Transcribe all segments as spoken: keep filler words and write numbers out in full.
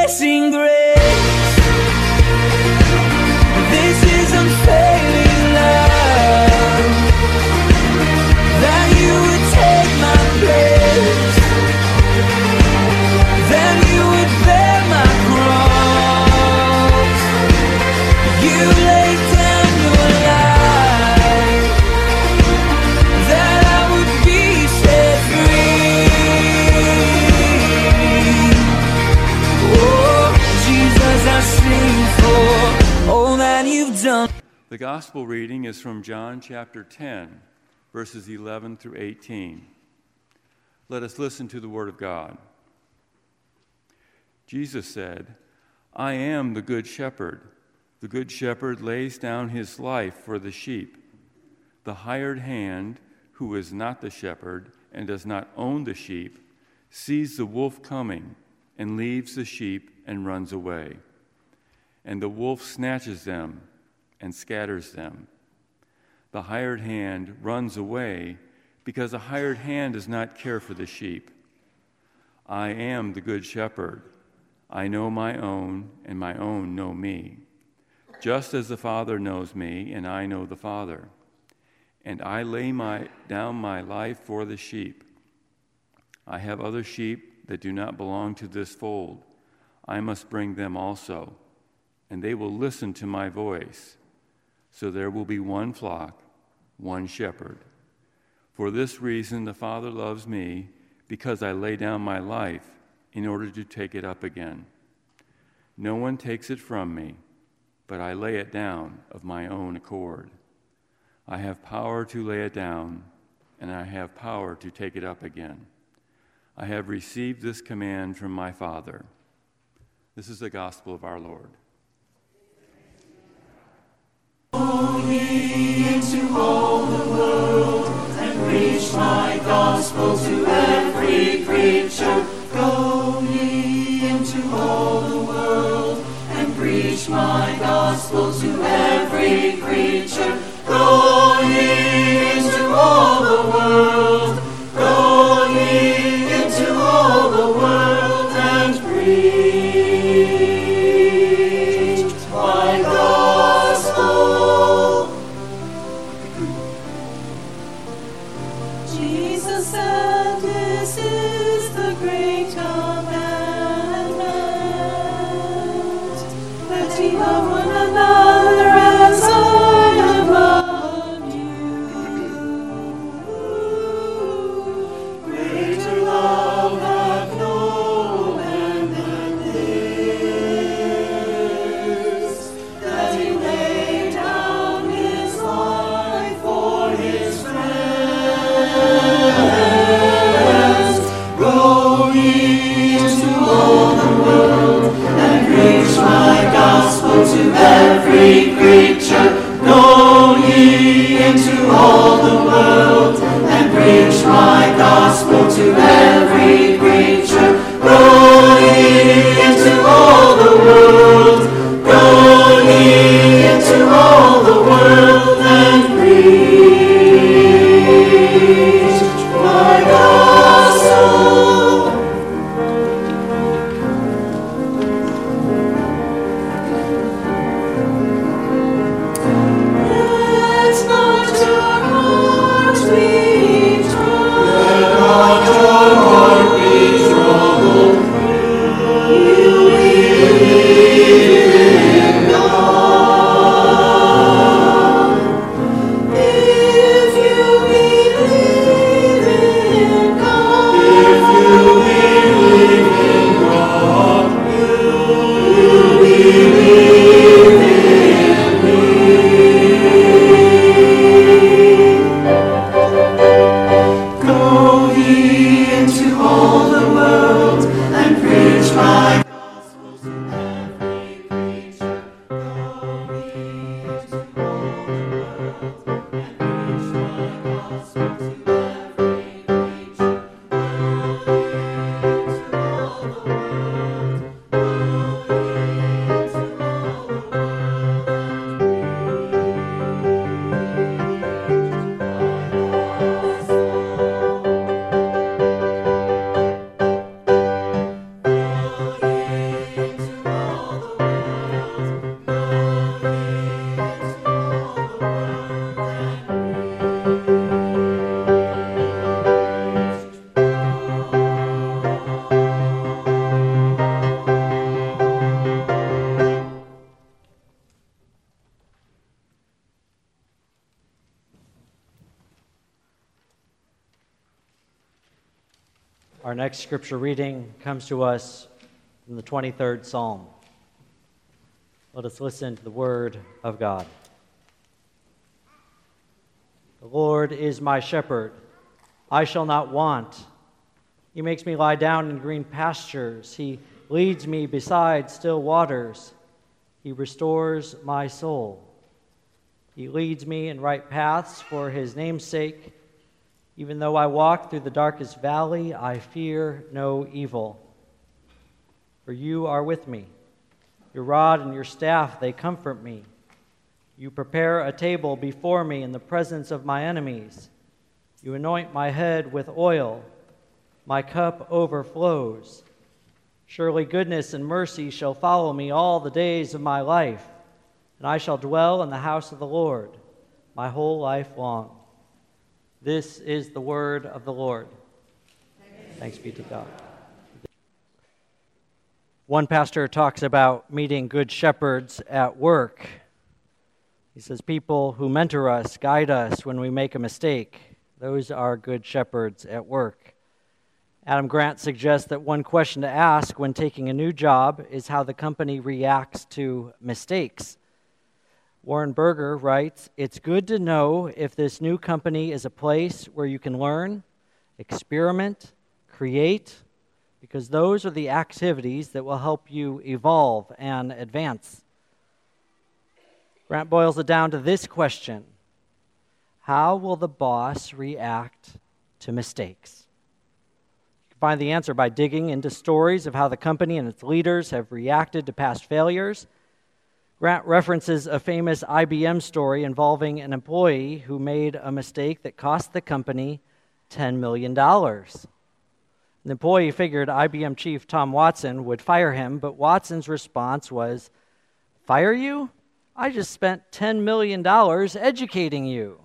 amazing grace. This is unfailing love, that you would take my place, that you would bear my cross. You laid down your life, that I would be set free. Oh, Jesus, I sing for all that you've done. The gospel reading is from John chapter ten, verses eleven through eighteen. Let us listen to the word of God. Jesus said, I am the good shepherd. The good shepherd lays down his life for the sheep. The hired hand, who is not the shepherd and does not own the sheep, sees the wolf coming and leaves the sheep and runs away. And the wolf snatches them and scatters them. The hired hand runs away because the hired hand does not care for the sheep. I am the good shepherd. I know my own, and my own know me, just as the Father knows me, and I know the Father. And I lay my, down my life for the sheep. I have other sheep that do not belong to this fold. I must bring them also, and they will listen to my voice. So there will be one flock, one shepherd. For this reason the Father loves me, because I lay down my life in order to take it up again. No one takes it from me, but I lay it down of my own accord. I have power to lay it down, and I have power to take it up again. I have received this command from my Father. This is the gospel of our Lord. Go ye into all the world and preach my gospel to every creature. Go ye into all the world and preach my gospel to every creature. Go ye into all the world. Go ye into all the world and preach my gospel. Jesus said, this is the great Our next scripture reading comes to us from the twenty-third Psalm. Let us listen to the word of God. The Lord is my shepherd, I shall not want. He makes me lie down in green pastures. He leads me beside still waters. He restores my soul. He leads me in right paths for his name's sake. Even though I walk through the darkest valley, I fear no evil. For you are with me. Your rod and your staff, they comfort me. You prepare a table before me in the presence of my enemies. You anoint my head with oil. My cup overflows. Surely goodness and mercy shall follow me all the days of my life, and I shall dwell in the house of the Lord my whole life long. This is the word of the Lord. Thanks be to God. One pastor talks about meeting good shepherds at work. He says, people who mentor us, guide us when we make a mistake, those are good shepherds at work. Adam Grant suggests that one question to ask when taking a new job is how the company reacts to mistakes. Warren Berger writes, it's good to know if this new company is a place where you can learn, experiment, create, because those are the activities that will help you evolve and advance. Grant boils it down to this question: how will the boss react to mistakes? You can find the answer by digging into stories of how the company and its leaders have reacted to past failures. Grant references a famous I B M story involving an employee who made a mistake that cost the company ten million dollars. The employee figured I B M chief Tom Watson would fire him, but Watson's response was, "Fire you? I just spent ten million dollars educating you."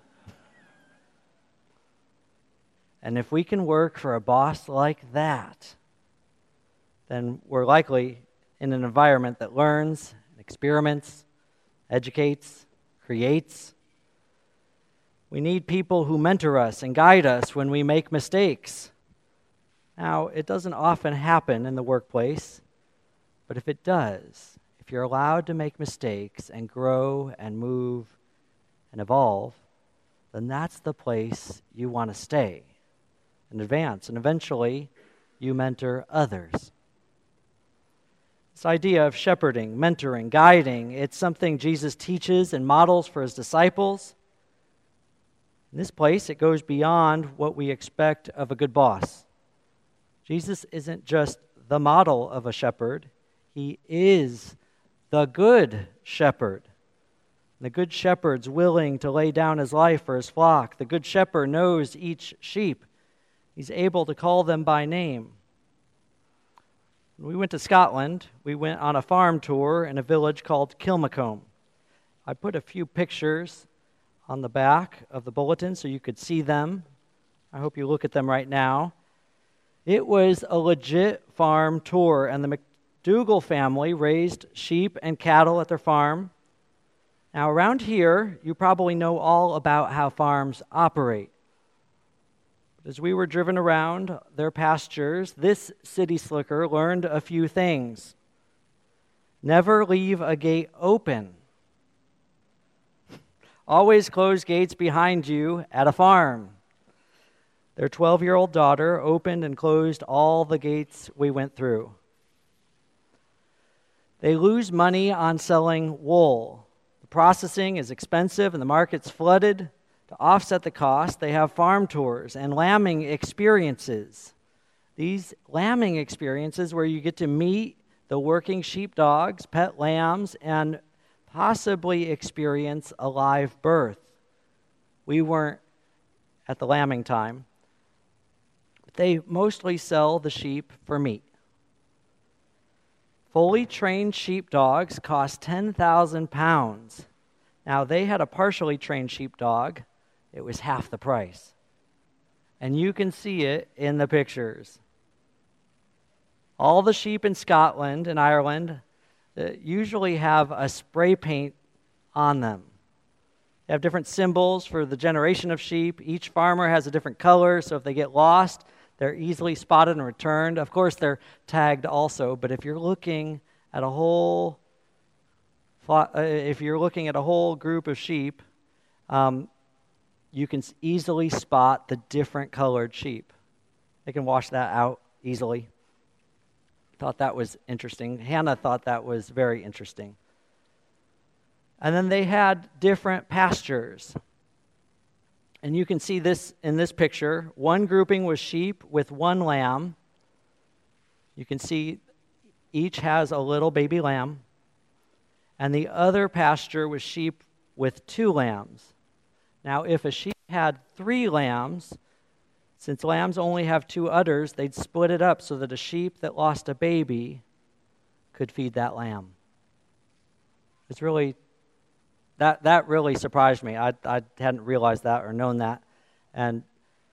And if we can work for a boss like that, then we're likely in an environment that learns, experiments, educates, creates. We need people who mentor us and guide us when we make mistakes. Now, it doesn't often happen in the workplace, but if it does, if you're allowed to make mistakes and grow and move and evolve, then that's the place you want to stay and advance, and eventually you mentor others. This idea of shepherding, mentoring, guiding, it's something Jesus teaches and models for his disciples. In this place, it goes beyond what we expect of a good boss. Jesus isn't just the model of a shepherd, he is the good shepherd. The good shepherd's willing to lay down his life for his flock. The good shepherd knows each sheep. He's able to call them by name. When we went to Scotland, we went on a farm tour in a village called Kilmacombe. I put a few pictures on the back of the bulletin so you could see them. I hope you look at them right now. It was a legit farm tour, and the McDougall family raised sheep and cattle at their farm. Now, around here, you probably know all about how farms operate. As we were driven around their pastures, this city slicker learned a few things. Never leave a gate open. Always close gates behind you at a farm. Their twelve-year-old daughter opened and closed all the gates we went through. They lose money on selling wool. The processing is expensive and the market's flooded. To offset the cost, they have farm tours and lambing experiences. These lambing experiences where you get to meet the working sheepdogs, pet lambs, and possibly experience a live birth. We weren't at the lambing time. But they mostly sell the sheep for meat. Fully trained sheepdogs cost ten thousand pounds. Now, they had a partially trained sheepdog. It was half the price. And you can see it in the pictures. All the sheep in Scotland and Ireland uh, usually have a spray paint on them. They have different symbols for the generation of sheep. Each farmer has a different color, so if they get lost, They're easily spotted and returned. Of course, they're tagged also, but if you're looking at a whole uh, if you're looking at a whole group of sheep, um, you can easily spot the different colored sheep. They can wash that out easily. Thought that was interesting. Hannah thought that was very interesting. And then they had different pastures. And you can see this in this picture. One grouping was sheep with one lamb. You can see each has a little baby lamb. And the other pasture was sheep with two lambs. Now, if a sheep had three lambs, since lambs only have two udders, they'd split it up so that a sheep that lost a baby could feed that lamb. It's really, that that really surprised me. I, I hadn't realized that or known that. And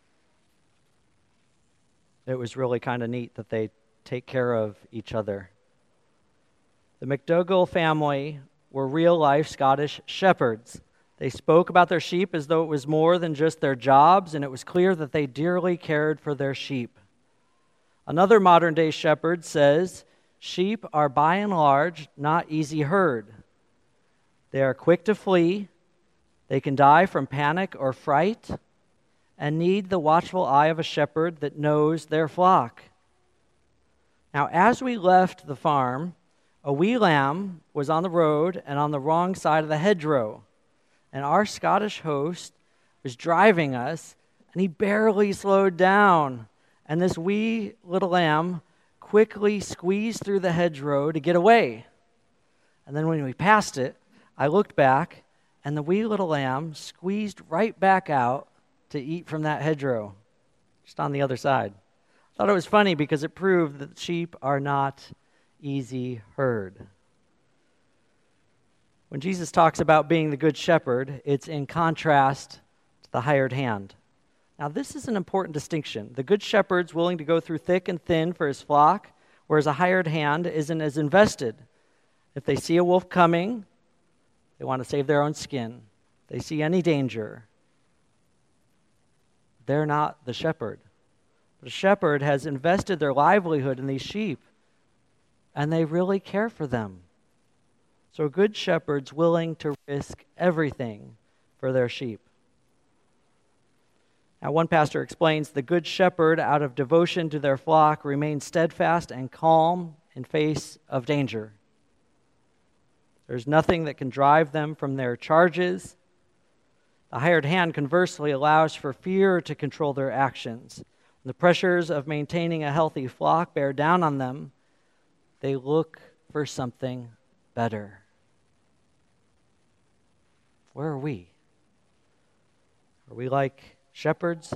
it was really kind of neat that they take care of each other. The McDougall family were real-life Scottish shepherds. They spoke about their sheep as though it was more than just their jobs, and it was clear that they dearly cared for their sheep. Another modern-day shepherd says, sheep are by and large not easy herd. They are quick to flee, they can die from panic or fright, and need the watchful eye of a shepherd that knows their flock. Now, as we left the farm, a wee lamb was on the road and on the wrong side of the hedgerow. And our Scottish host was driving us, and he barely slowed down. And this wee little lamb quickly squeezed through the hedgerow to get away. And then when we passed it, I looked back, and the wee little lamb squeezed right back out to eat from that hedgerow, just on the other side. I thought it was funny because it proved that sheep are not easy herd. When Jesus talks about being the good shepherd, it's in contrast to the hired hand. Now, this is an important distinction. The good shepherd's willing to go through thick and thin for his flock, whereas a hired hand isn't as invested. If they see a wolf coming, they want to save their own skin. If they see any danger, they're not the shepherd. But a shepherd has invested their livelihood in these sheep, and they really care for them. So a good shepherd's willing to risk everything for their sheep. Now, one pastor explains, the good shepherd, out of devotion to their flock, remains steadfast and calm in face of danger. There's nothing that can drive them from their charges. The hired hand, conversely, allows for fear to control their actions. When the pressures of maintaining a healthy flock bear down on them, they look for something better. Where are we? Are we like shepherds?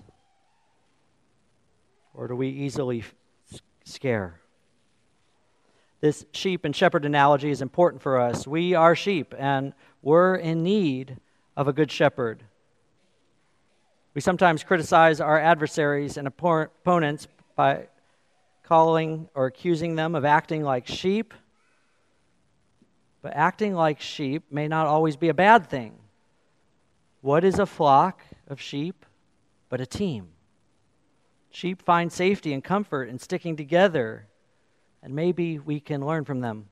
Or do we easily scare? This sheep and shepherd analogy is important for us. We are sheep, and we're in need of a good shepherd. We sometimes criticize our adversaries and opponents by calling or accusing them of acting like sheep. But acting like sheep may not always be a bad thing. What is a flock of sheep but a team? Sheep find safety and comfort in sticking together, and maybe we can learn from them.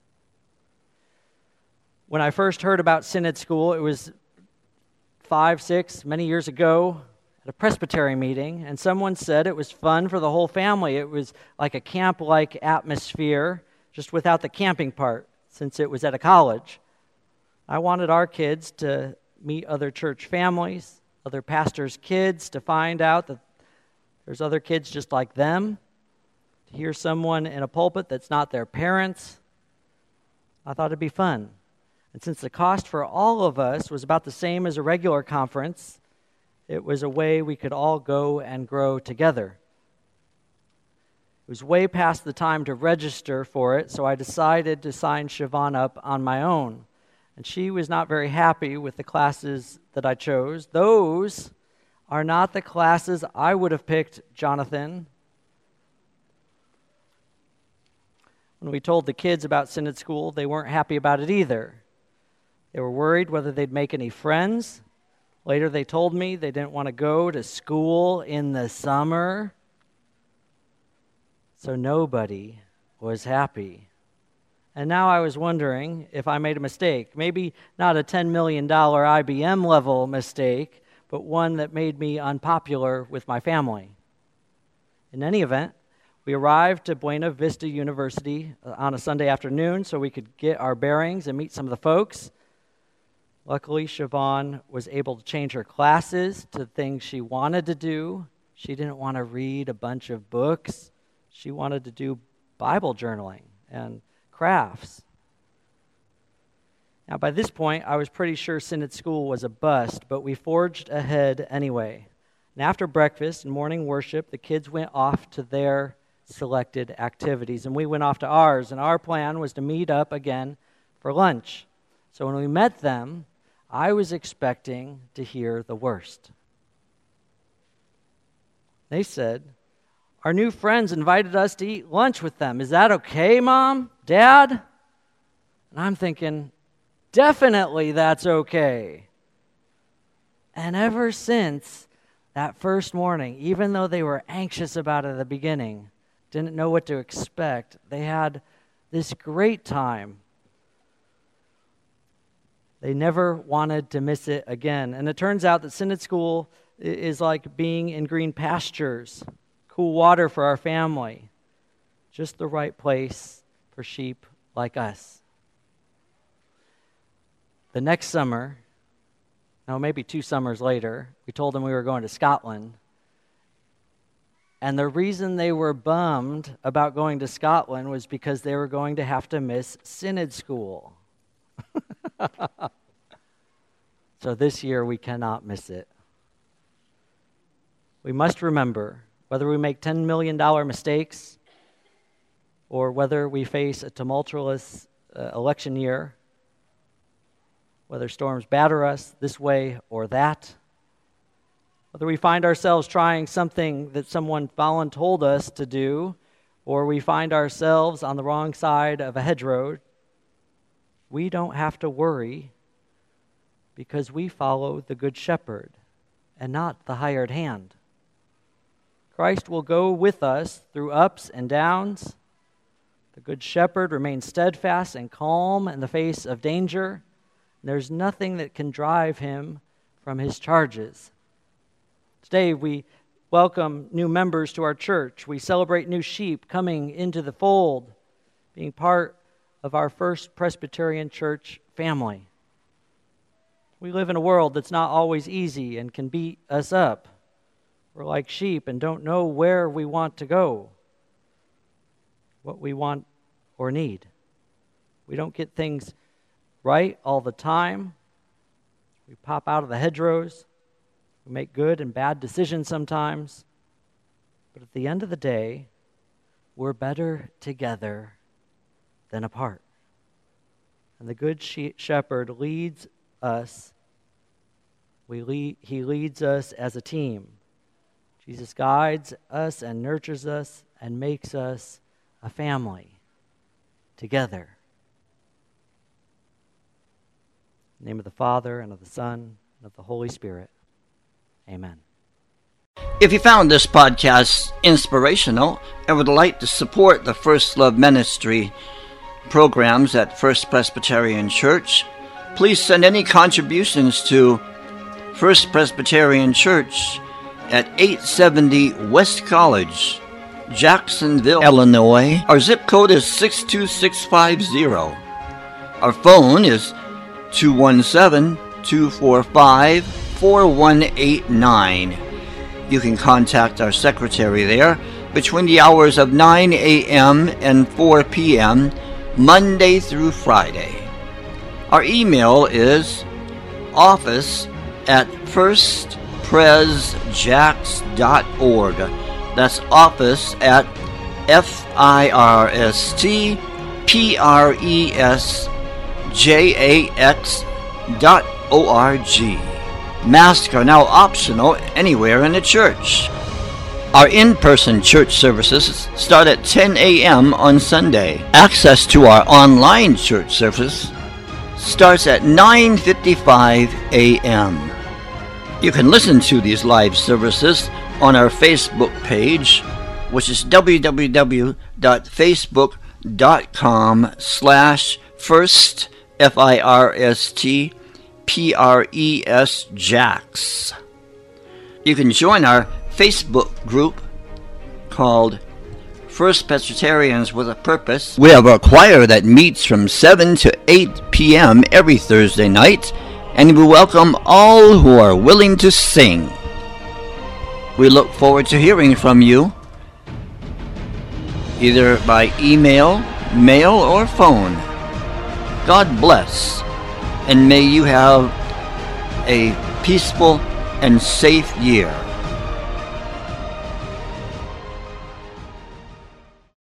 When I first heard about Synod School, it was five, six, many years ago, at a presbytery meeting, and someone said it was fun for the whole family. It was like a camp-like atmosphere, just without the camping part, since it was at a college. I wanted our kids to meet other church families, other pastors' kids, to find out that there's other kids just like them, to hear someone in a pulpit that's not their parents. I thought it'd be fun. And since the cost for all of us was about the same as a regular conference, it was a way we could all go and grow together. It was way past the time to register for it, so I decided to sign Siobhan up on my own. And she was not very happy with the classes that I chose. Those are not the classes I would have picked, Jonathan. When we told the kids about Synod School, they weren't happy about it either. They were worried whether they'd make any friends. Later they told me they didn't want to go to school in the summer. So nobody was happy. And now I was wondering if I made a mistake. Maybe not a ten million dollars I B M level mistake, but one that made me unpopular with my family. In any event, we arrived to Buena Vista University on a Sunday afternoon so we could get our bearings and meet some of the folks. Luckily, Siobhan was able to change her classes to things she wanted to do. She didn't want to read a bunch of books. She wanted to do Bible journaling and crafts. Now, by this point, I was pretty sure Synod School was a bust, but we forged ahead anyway. And after breakfast and morning worship, the kids went off to their selected activities, and we went off to ours, and our plan was to meet up again for lunch. So when we met them, I was expecting to hear the worst. They said, "Our new friends invited us to eat lunch with them. Is that okay, Mom? Dad?" And I'm thinking, definitely that's okay. And ever since that first morning, even though they were anxious about it at the beginning, didn't know what to expect, they had this great time. They never wanted to miss it again. And it turns out that Synod School is like being in green pastures, cool water for our family, just the right place for sheep like us. The next summer, no, maybe two summers later, we told them we were going to Scotland. And the reason they were bummed about going to Scotland was because they were going to have to miss Synod School. So this year we cannot miss it. We must remember, whether we make ten million dollars mistakes or whether we face a tumultuous uh, election year, whether storms batter us this way or that, whether we find ourselves trying something that someone voluntold us to do, or we find ourselves on the wrong side of a hedgerow, we don't have to worry because we follow the Good Shepherd and not the hired hand. Christ will go with us through ups and downs. The Good Shepherd remains steadfast and calm in the face of danger. There's nothing that can drive him from his charges. Today we welcome new members to our church. We celebrate new sheep coming into the fold, being part of our First Presbyterian Church family. We live in a world that's not always easy and can beat us up. We're like sheep and don't know where we want to go, what we want or need. We don't get things right all the time. We pop out of the hedgerows. We make good and bad decisions sometimes. But at the end of the day, we're better together than apart. And the Good Shepherd leads us. We lead, he leads us as a team. Jesus guides us and nurtures us and makes us a family together. In the name of the Father, and of the Son, and of the Holy Spirit. Amen. If you found this podcast inspirational and would like to support the First Love Ministry programs at First Presbyterian Church, please send any contributions to First Presbyterian Church at eight seventy West College, Jacksonville, Illinois. Our zip code is six two six five zero. Our phone is two one seven, two four five, four one eight nine. You can contact our secretary there between the hours of nine a.m. and four p.m. Monday through Friday. Our email is office at first pres jax dot org. That's office at F I R S T P R E S J A X dot O R G. Masks are now optional anywhere in the church. Our in-person church services start at ten a.m. on Sunday. Access to our online church service starts at nine fifty-five a.m. You can listen to these live services on our Facebook page which is www.facebook.com slash first, F I R S T, P R E S, Jacks. You can join our Facebook group called First Presbyterians with a Purpose. We have a choir that meets from seven to eight p.m. every Thursday night, and we welcome all who are willing to sing. We look forward to hearing from you, either by email, mail, or phone. God bless, and may you have a peaceful and safe year.